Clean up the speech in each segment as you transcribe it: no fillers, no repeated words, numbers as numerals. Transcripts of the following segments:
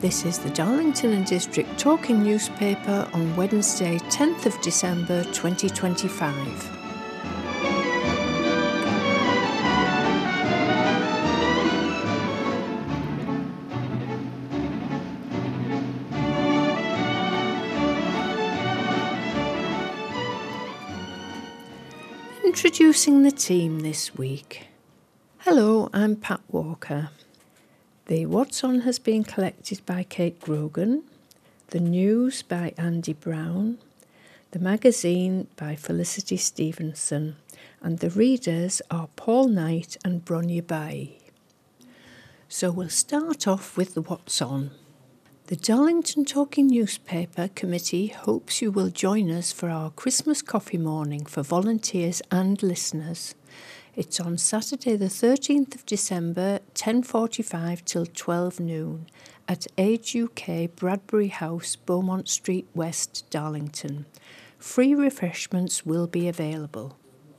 This is the Darlington and District Talking newspaper on Wednesday, 10th of December 2025. Introducing the team this week. Hello, I'm Pat Walker. The What's On has been collected by Kate Grogan, the news by Andy Brown, the magazine by Felicity Stevenson, and the readers are Paul Knight and Bronya Bai. So we'll start off with the What's On. The Darlington Talking Newspaper Committee hopes you will join us for our Christmas coffee morning for volunteers and listeners. It's on Saturday the 13th of December, 10:45 till 12 noon at Age UK, Bradbury House, Beaumont Street West, Darlington. Free refreshments will be available.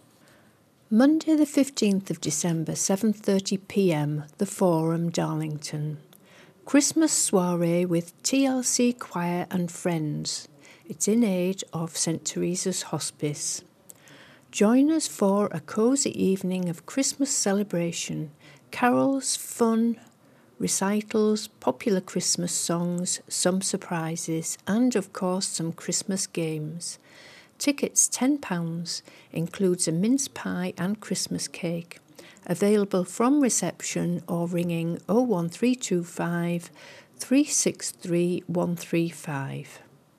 Monday the 15th of December, 7:30 p.m, The Forum, Darlington. Christmas soiree with TLC Choir and Friends. It's in aid of St Teresa's Hospice. Join us for a cosy evening of Christmas celebration, carols, fun, recitals, popular Christmas songs, some surprises, and of course some Christmas games. Tickets £10, includes a mince pie and Christmas cake. Available from reception or ringing 01325 363 135.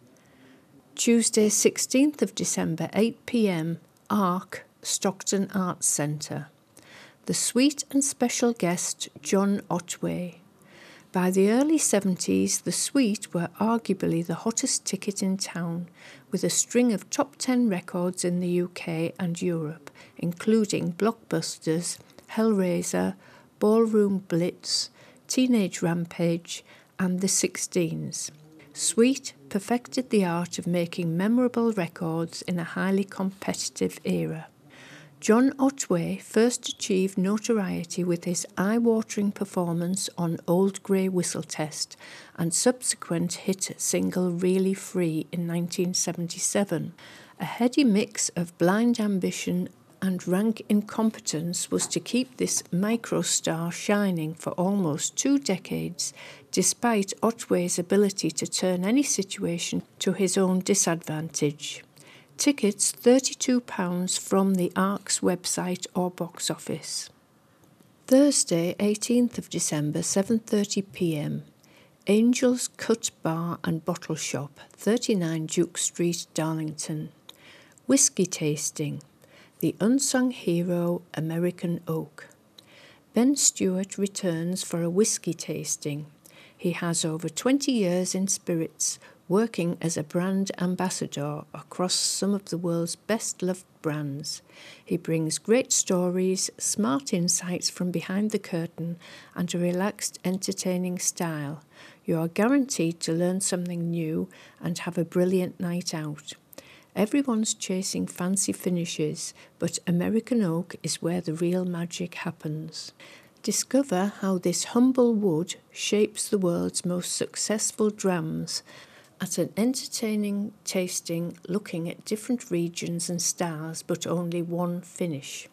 Tuesday 16th of December, 8 p.m, ARC, Stockton Arts Centre. The sweet and special guest, John Otway. By the early 70s, the Sweet were arguably the hottest ticket in town, with a string of top 10 records in the UK and Europe, including blockbusters Hellraiser, Ballroom Blitz, Teenage Rampage, and The Sixteens. Sweet perfected the art of making memorable records in a highly competitive era. John Otway first achieved notoriety with his eye-watering performance on Old Grey Whistle Test and subsequent hit single Really Free in 1977. A heady mix of blind ambition and rank incompetence was to keep this microstar shining for almost 2 decades, despite Otway's ability to turn any situation to his own disadvantage. Tickets £32 from the ARC's website or box office. Thursday, 18th of December, 7:30 p.m. Angels Cut Bar and Bottle Shop, 39 Duke Street, Darlington. Whiskey tasting. The Unsung Hero, American Oak. Ben Stewart returns for a whiskey tasting. He has over 20 years in spirits, working as a brand ambassador across some of the world's best-loved brands. He brings great stories, smart insights from behind the curtain, and a relaxed, entertaining style. You are guaranteed to learn something new and have a brilliant night out. Everyone's chasing fancy finishes, but American Oak is where the real magic happens. Discover how this humble wood shapes the world's most successful drams at an entertaining tasting looking at different regions and styles, but only one finish.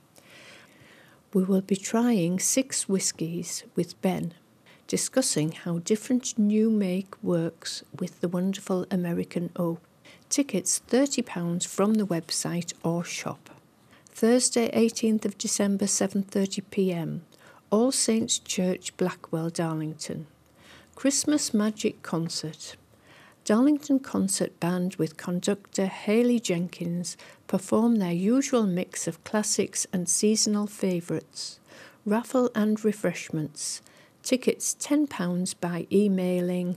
We will be trying 6 whiskies with Ben, discussing how different new make works with the wonderful American Oak. Tickets £30 from the website or shop. Thursday 18th of December 7:30 p.m. All Saints Church, Blackwell, Darlington. Christmas Magic Concert. Darlington Concert Band with conductor Hayley Jenkins perform their usual mix of classics and seasonal favourites. Raffle and refreshments. Tickets £10 by emailing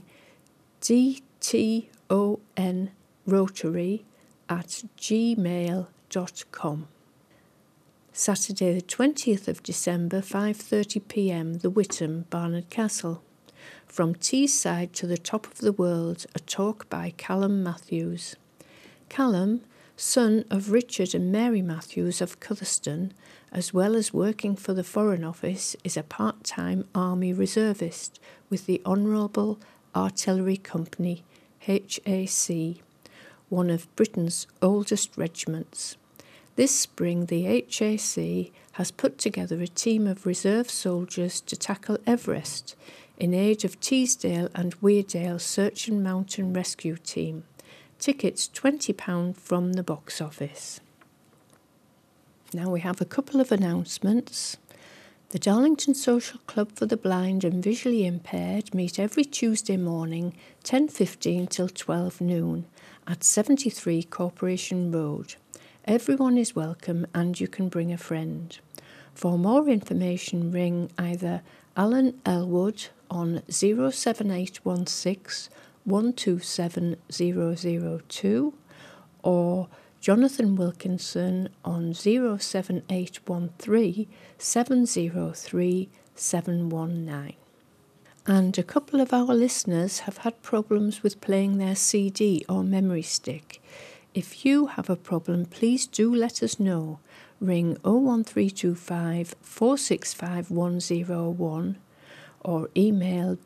dtonrotary@gmail.com. Saturday the 20th of December, 5:30 p.m, The Witham, Barnard Castle. From Teesside to the Top of the World, a talk by Callum Matthews. Callum, son of Richard and Mary Matthews of Cutherston, as well as working for the Foreign Office, is a part-time Army reservist with the Honourable Artillery Company, HAC, one of Britain's oldest regiments. This spring, the HAC has put together a team of reserve soldiers to tackle Everest in aid of Teesdale and Weardale Search and Mountain Rescue Team. Tickets £20 from the box office. Now we have a couple of announcements. The Darlington Social Club for the Blind and Visually Impaired meet every Tuesday morning, 10:15 till 12 noon, at 73 Corporation Road. Everyone is welcome and you can bring a friend. For more information, ring either Alan Elwood on 07816 127 002 or Jonathan Wilkinson on 07813 703 719. And a couple of our listeners have had problems with playing their CD or memory stick. If you have a problem, please do let us know. Ring 01325 465 101 or email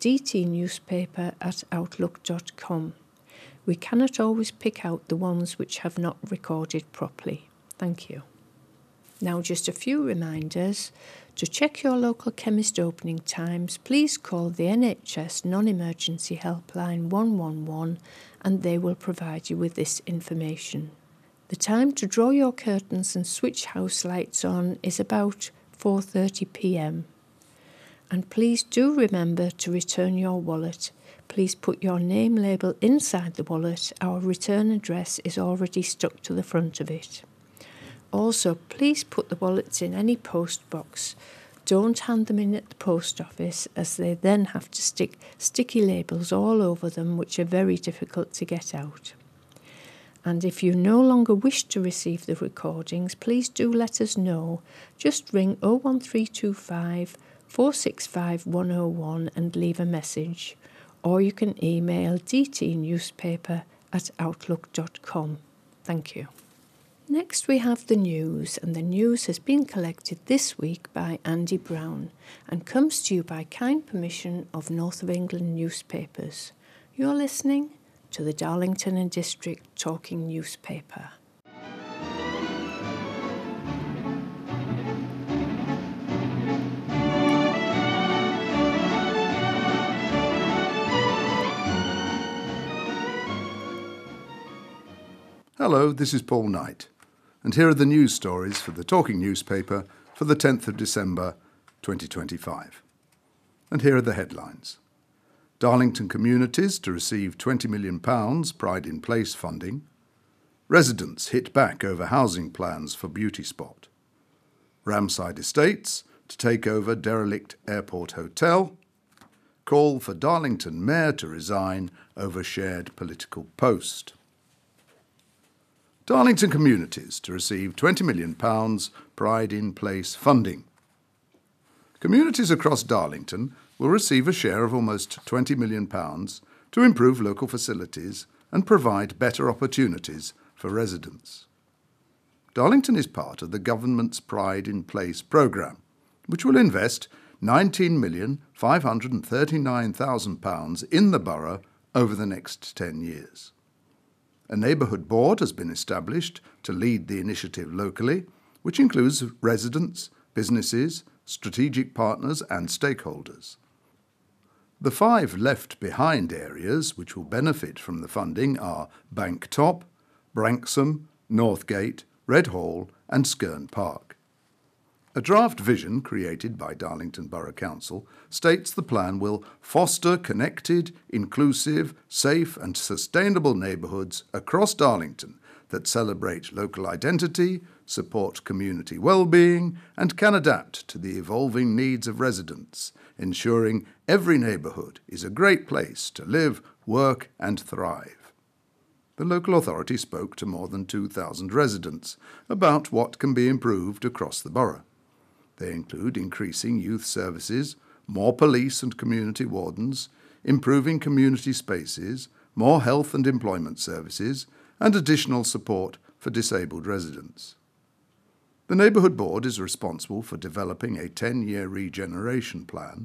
dtnewspaper@outlook.com. We cannot always pick out the ones which have not recorded properly. Thank you. Now just a few reminders. To check your local chemist opening times, please call the NHS Non-Emergency Helpline 111 and they will provide you with this information. The time to draw your curtains and switch house lights on is about 4:30 p.m. And please do remember to return your wallet. Please put your name label inside the wallet. Our return address is already stuck to the front of it. Also, please put the wallets in any post box. Don't hand them in at the post office, as they then have to stick sticky labels all over them, which are very difficult to get out. And if you no longer wish to receive the recordings, please do let us know. Just ring 01325 465 101 and leave a message. Or you can email dtnewspaper@outlook.com. Thank you. Next we have the news, and the news has been collected this week by Andy Brown and comes to you by kind permission of North of England newspapers. You're listening to the Darlington and District Talking Newspaper. Hello, this is Paul Knight, and here are the news stories for the Talking Newspaper for the 10th of December 2025. And here are the headlines. Darlington communities to receive £20 million Pride in Place funding. Residents hit back over housing plans for Beauty Spot. Ramside Estates to take over derelict airport hotel. Call for Darlington Mayor to resign over shared political post. Darlington communities to receive £20 million Pride in Place funding. Communities across Darlington will receive a share of almost £20 million to improve local facilities and provide better opportunities for residents. Darlington is part of the government's Pride in Place programme, which will invest £19,539,000 in the borough over the next 10 years. A neighbourhood board has been established to lead the initiative locally, which includes residents, businesses, strategic partners and stakeholders. The 5 left-behind areas which will benefit from the funding are Bank Top, Branksome, Northgate, Red Hall and Skerne Park. A draft vision created by Darlington Borough Council states the plan will foster connected, inclusive, safe and sustainable neighbourhoods across Darlington that celebrate local identity, support community well-being and can adapt to the evolving needs of residents, ensuring every neighbourhood is a great place to live, work and thrive. The local authority spoke to more than 2,000 residents about what can be improved across the borough. They include increasing youth services, more police and community wardens, improving community spaces, more health and employment services, and additional support for disabled residents. The Neighbourhood Board is responsible for developing a 10-year regeneration plan,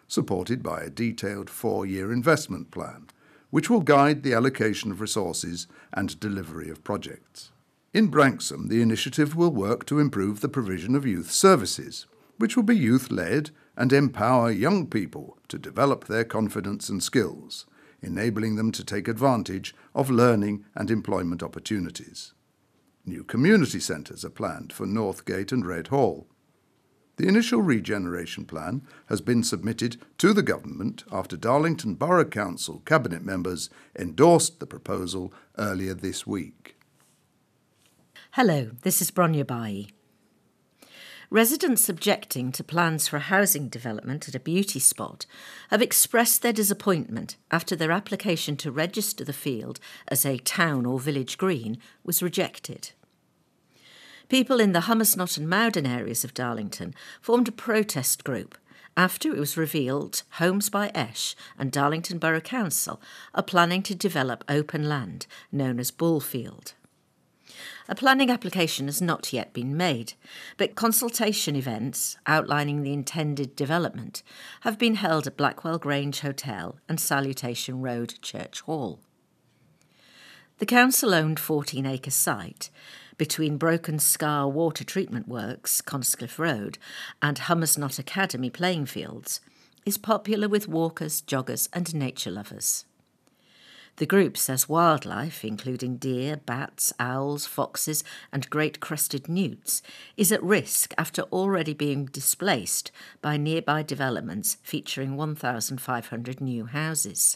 supported by a detailed 4-year investment plan, which will guide the allocation of resources and delivery of projects. In Branksome, the initiative will work to improve the provision of youth services, which will be youth-led and empower young people to develop their confidence and skills, enabling them to take advantage of learning and employment opportunities. New community centres are planned for Northgate and Red Hall. The initial regeneration plan has been submitted to the Government after Darlington Borough Council Cabinet members endorsed the proposal earlier this week. Hello, this is Bronya Bai. Residents objecting to plans for a housing development at a beauty spot have expressed their disappointment after their application to register the field as a town or village green was rejected. People in the Hummersnott and Mowden areas of Darlington formed a protest group after it was revealed Homes by Esh and Darlington Borough Council are planning to develop open land known as Bullfield. A planning application has not yet been made, but consultation events outlining the intended development have been held at Blackwell Grange Hotel and Salutation Road Church Hall. The council-owned 14-acre site between Broken Scar Water Treatment Works, Coniscliffe Road, and Hummersnott Academy playing fields is popular with walkers, joggers and nature lovers. The group says wildlife, including deer, bats, owls, foxes and great crested newts, is at risk after already being displaced by nearby developments featuring 1,500 new houses.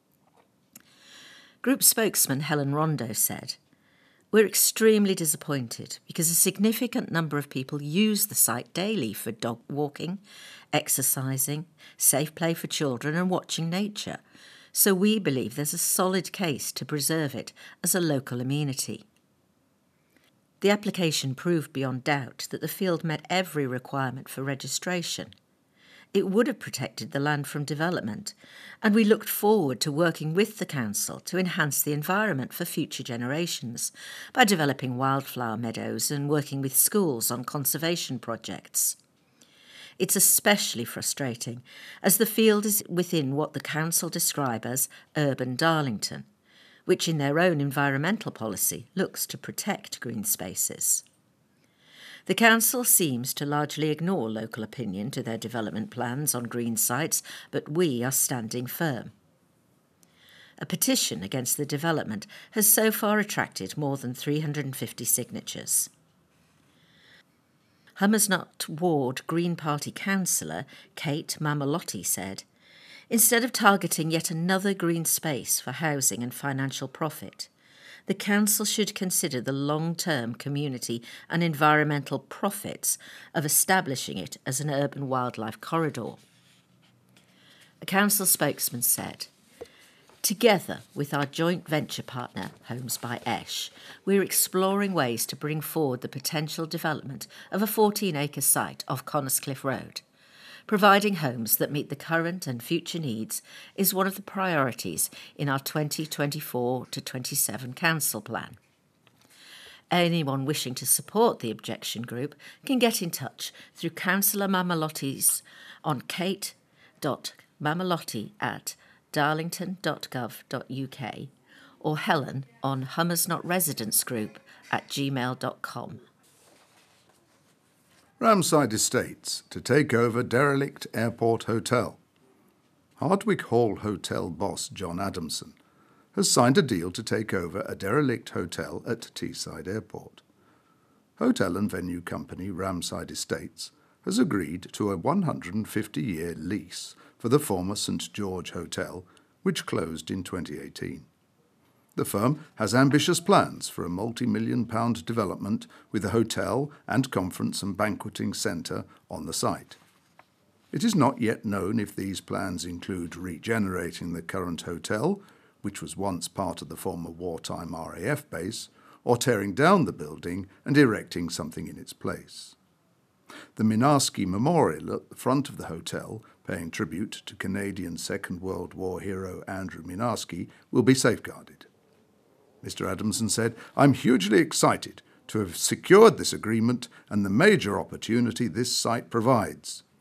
Group spokesman Helen Rondo said, "We're extremely disappointed because a significant number of people use the site daily for dog walking, exercising, safe play for children and watching nature. So we believe there's a solid case to preserve it as a local amenity." The application proved beyond doubt that the field met every requirement for registration. It would have protected the land from development, and we looked forward to working with the council to enhance the environment for future generations by developing wildflower meadows and working with schools on conservation projects. It's especially frustrating as the field is within what the council describe as urban Darlington, which in their own environmental policy looks to protect green spaces. The council seems to largely ignore local opinion to their development plans on green sites, but we are standing firm. A petition against the development has so far attracted more than 350 signatures. Hummersnott Ward Green Party councillor Kate Mamalotti said, "Instead of targeting yet another green space for housing and financial profit, the council should consider the long-term community and environmental profits of establishing it as an urban wildlife corridor." A council spokesman said, "Together with our joint venture partner, Homes by Esh, we're exploring ways to bring forward the potential development of a 14-acre site off Coniscliffe Road. Providing homes that meet the current and future needs is one of the priorities in our 2024 to 27 council plan." Anyone wishing to support the objection group can get in touch through Councillor Mamalotti's on kate.mamalotti@darlington.gov.uk or Helen on hummersnotresidentsgroup@gmail.com. Ramside Estates to take over derelict airport hotel. Hardwick Hall Hotel boss John Adamson has signed a deal to take over a derelict hotel at Teesside Airport. Hotel and venue company Ramside Estates has agreed to a 150-year lease for the former St George Hotel, which closed in 2018. The firm has ambitious plans for a multi-million-pound development with a hotel and conference and banqueting centre on the site. It is not yet known if these plans include regenerating the current hotel, which was once part of the former wartime RAF base, or tearing down the building and erecting something in its place. The Minaski Memorial at the front of the hotel, paying tribute to Canadian Second World War hero Andrew Minaski, will be safeguarded. Mr. Adamson said, "I'm hugely excited to have secured this agreement and the major opportunity this site provides.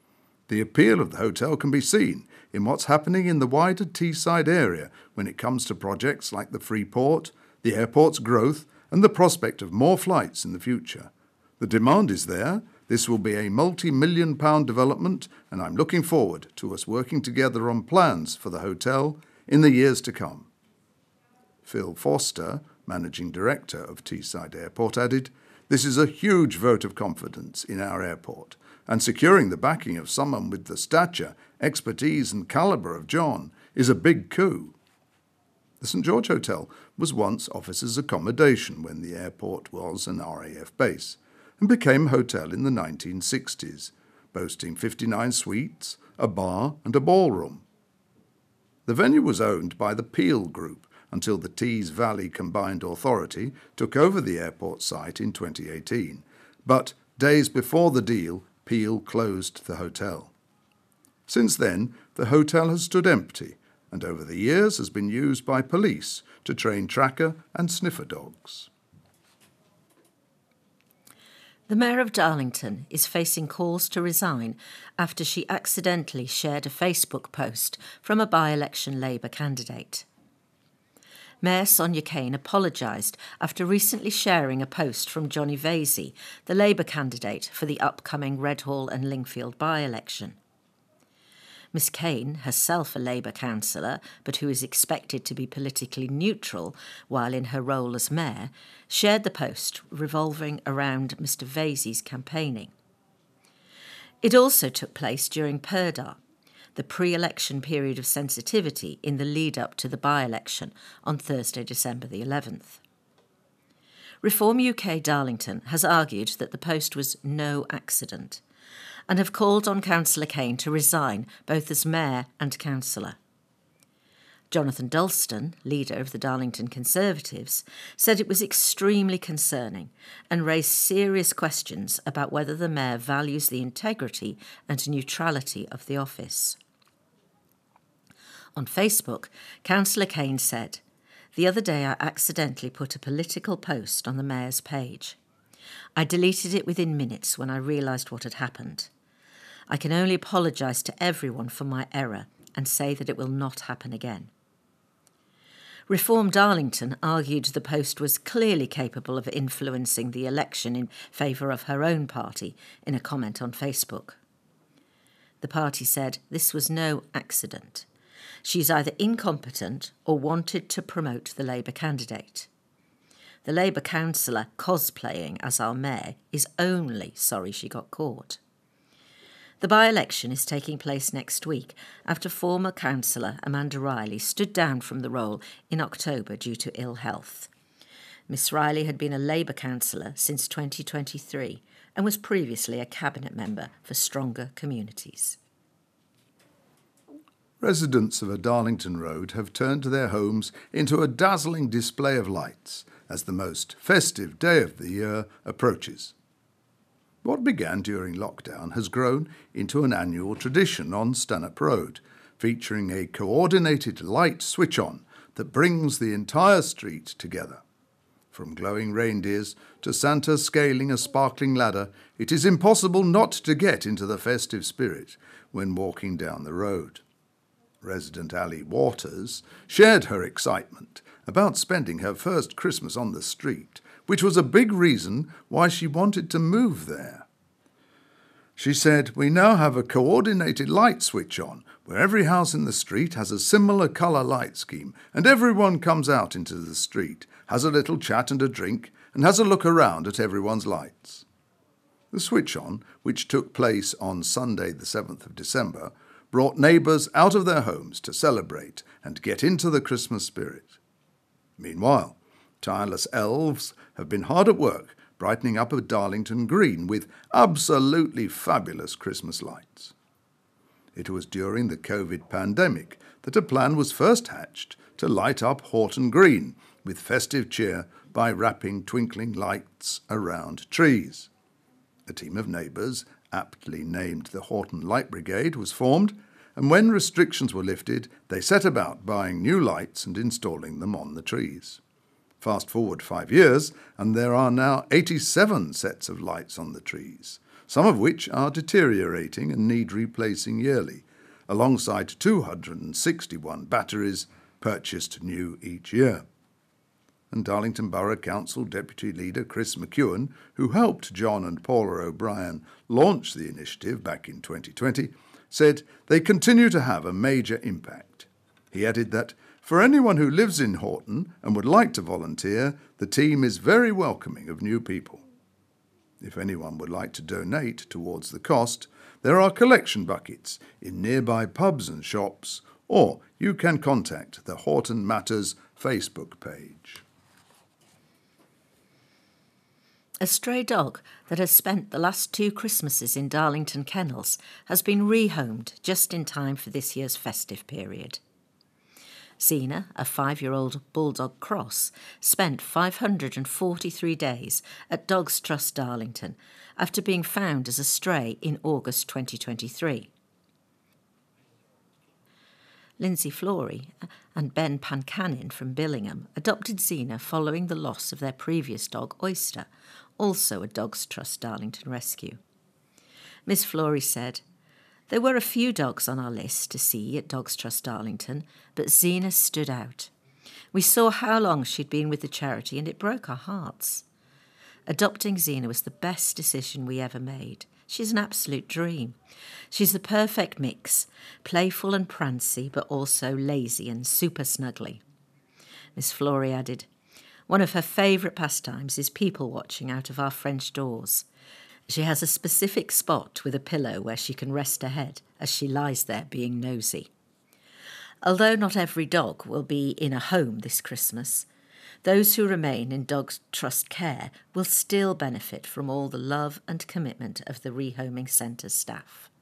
The appeal of the hotel can be seen in what's happening in the wider Teesside area when it comes to projects like the Freeport, the airport's growth, and the prospect of more flights in the future. The demand is there. This will be a multi-million-pound development, and I'm looking forward to us working together on plans for the hotel in the years to come. Phil Foster, Managing Director of Teesside Airport, added, "This is a huge vote of confidence in our airport, and securing the backing of someone with the stature, expertise and calibre of John is a big coup." The St George Hotel was once officers' accommodation when the airport was an RAF base, and became a hotel in the 1960s, boasting 59 suites, a bar and a ballroom. The venue was owned by the Peel Group until the Tees Valley Combined Authority took over the airport site in 2018, but days before the deal, Peel closed the hotel. Since then, the hotel has stood empty and over the years has been used by police to train tracker and sniffer dogs. The Mayor of Darlington is facing calls to resign after she accidentally shared a Facebook post from a by-election Labour candidate. Mayor Sonia Kane apologised after recently sharing a post from Johnny Vasey, the Labour candidate for the upcoming Redhall and Lingfield by-election. Miss Kane, herself a Labour councillor, but who is expected to be politically neutral while in her role as mayor, shared the post revolving around Mr Vasey's campaigning. It also took place during Purdah, the pre-election period of sensitivity in the lead-up to the by-election on Thursday, December the 11th. Reform UK Darlington has argued that the post was no accident and have called on Councillor Kane to resign both as mayor and councillor. Jonathan Dulston, leader of the Darlington Conservatives, said it was extremely concerning and raised serious questions about whether the mayor values the integrity and neutrality of the office. On Facebook, Councillor Kane said, "The other day I accidentally put a political post on the mayor's page. I deleted it within minutes when I realised what had happened. I can only apologise to everyone for my error and say that it will not happen again." Reform Darlington argued the post was clearly capable of influencing the election in favour of her own party in a comment on Facebook. The party said this was no accident. She's either incompetent or wanted to promote the Labour candidate. The Labour councillor cosplaying as our mayor is only sorry she got caught. The by-election is taking place next week after former councillor Amanda Riley stood down from the role in October due to ill health. Miss Riley had been a Labour councillor since 2023 and was previously a cabinet member for Stronger Communities. Residents of a Darlington road have turned their homes into a dazzling display of lights as the most festive day of the year approaches. What began during lockdown has grown into an annual tradition on Stanhope Road, featuring a coordinated light switch-on that brings the entire street together. From glowing reindeers to Santa scaling a sparkling ladder, it is impossible not to get into the festive spirit when walking down the road. Resident Ali Waters shared her excitement about spending her first Christmas on the street, which was a big reason why she wanted to move there. She said, "We now have a coordinated light switch on, where every house in the street has a similar colour light scheme, and everyone comes out into the street, has a little chat and a drink, and has a look around at everyone's lights." The switch on, which took place on Sunday the 7th of December, brought neighbours out of their homes to celebrate and get into the Christmas spirit. Meanwhile, tireless elves have been hard at work brightening up a Darlington green with absolutely fabulous Christmas lights. It was during the COVID pandemic that a plan was first hatched to light up Horton Green with festive cheer by wrapping twinkling lights around trees. A team of neighbours, aptly named the Horton Light Brigade, was formed, and when restrictions were lifted, they set about buying new lights and installing them on the trees. Fast forward 5 years, and there are now 87 sets of lights on the trees. some of which are deteriorating and need replacing yearly, alongside 261 batteries purchased new each year. And Darlington Borough Council Deputy Leader Chris McEwen, who helped John and Paula O'Brien launch the initiative back in 2020, said they continue to have a major impact. He added that for anyone who lives in Horton and would like to volunteer, the team is very welcoming of new people. If anyone would like to donate towards the cost, there are collection buckets in nearby pubs and shops, or you can contact the Horton Matters Facebook page. A stray dog that has spent the last 2 Christmases in Darlington Kennels has been rehomed just in time for this year's festive period. Xena, a 5-year-old Bulldog Cross, spent 543 days at Dogs Trust Darlington after being found as a stray in August 2023. Lindsay Flory and Ben Pancanin from Billingham adopted Xena following the loss of their previous dog Oyster, also a Dogs Trust Darlington rescue. Miss Flory said, "There were a few dogs on our list to see at Dogs Trust Darlington, but Xena stood out. We saw how long she'd been with the charity and it broke our hearts. Adopting Xena was the best decision we ever made. She's an absolute dream. She's the perfect mix, playful and prancy, but also lazy and super snuggly." Miss Flory added, "One of her favourite pastimes is people watching out of our French doors. She has a specific spot with a pillow where she can rest her head as she lies there being nosy." Although not every dog will be in a home this Christmas, those who remain in Dogs Trust care will still benefit from all the love and commitment of the Rehoming Centre staff.